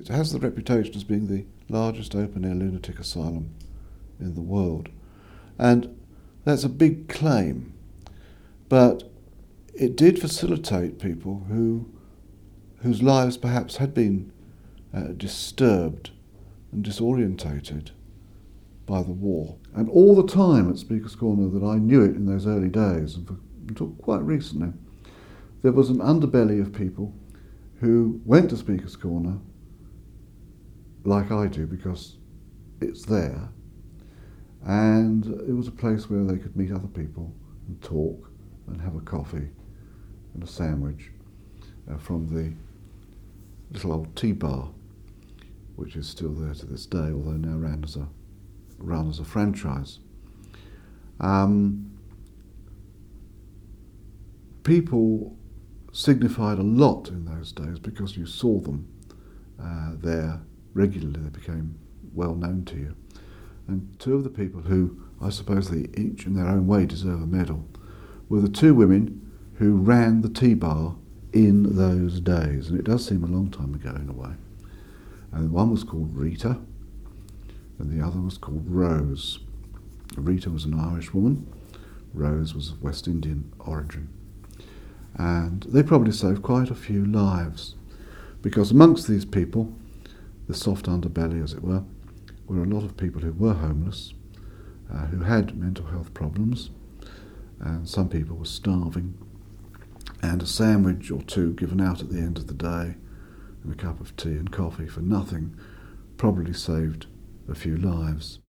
It has the reputation as being the largest open-air lunatic asylum in the world. And that's a big claim. But it did facilitate people whose lives perhaps had been disturbed and disorientated by the war. And all the time at Speaker's Corner that I knew it in those early days, and until quite recently, there was an underbelly of people who went to Speaker's Corner like I do, because it's there, and it was a place where they could meet other people and talk and have a coffee and a sandwich from the little old tea bar, which is still there to this day, although now run as a franchise. People signified a lot in those days because you saw them there regularly. They became well known to you. And two of the people who, I suppose they each in their own way deserve a medal, were the two women who ran the tea bar in those days. And it does seem a long time ago in a way. And one was called Rita, and the other was called Rose. Rita was an Irish woman. Rose was of West Indian origin. And they probably saved quite a few lives, because amongst these people, the soft underbelly as it were a lot of people who were homeless, who had mental health problems, and some people were starving, and a sandwich or two given out at the end of the day and a cup of tea and coffee for nothing probably saved a few lives.